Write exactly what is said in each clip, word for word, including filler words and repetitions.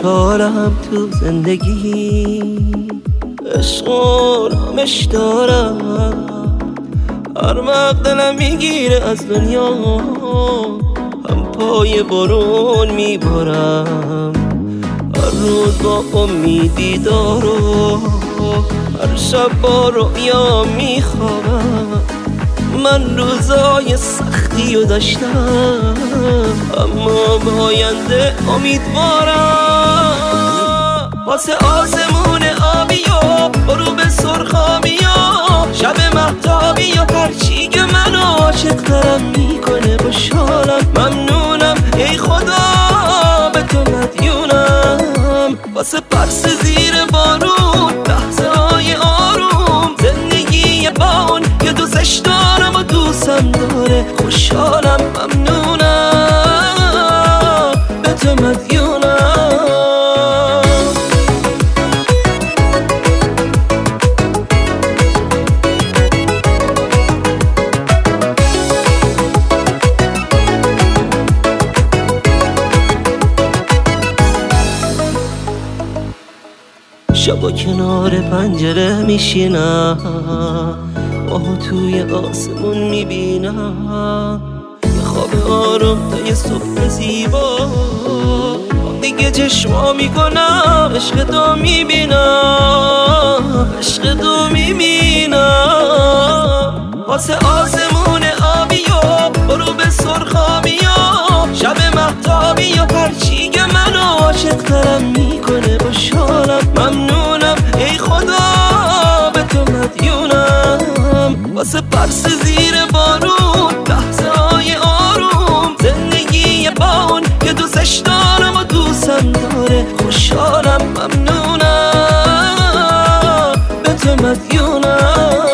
خوشحالم تو زندگی، عشق و رامش دارم. هر وقت دلم میگیره از دنیا، هم پای بارون میبارم. هر روز با امیدی دارم، هر شب با رؤیا میخوابم. من روزای سختی رو داشتم، اما به آینده امیدوارم. واسه آسمون آبی و غروب سرخابی و شب مهتابی و هرچی که منو عاشق ترم میکنه خوشحالم. ممنونم ای خدا به تو مدیونم. واسه پرس زیر بارون لحظه های آروم، زندگی با اون که دوستش دارم و دوستم داره خوشحالم. ممنونم به تو مدیونم. شبا کنار پنجره میشینم، ماهو توی آسمون میبینم. یه خواب آروم تا یه صبح زیبا، دیگه چشما میکنم عشق تو میبینم، عشق تو میبینم. واسه آسمون آبی و غروب سرخابی و شب مهتابی و هرچی که منو عاشق ترم میکنه خوشحالم. ممنونم ای خدا به تو مدیونم. واسه پرس زیر بارون لحظه های آروم، زندگی با اون که دوستش دارم و دوستم داره خوشحالم. ممنونم به تو مدیونم.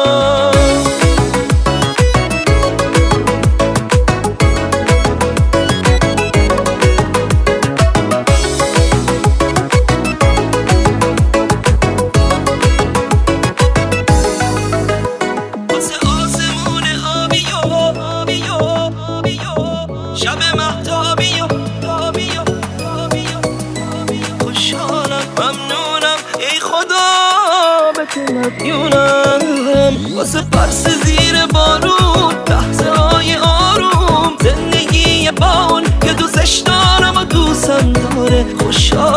شب مهتابی و تابی و تابی و خوشحالم. ممنونم ای خدا به تو مدیونم. واسه پرس زیر بارون لحظه های آروم، زندگی با اون که دوستش دارم و دوستم داره خوشحالم.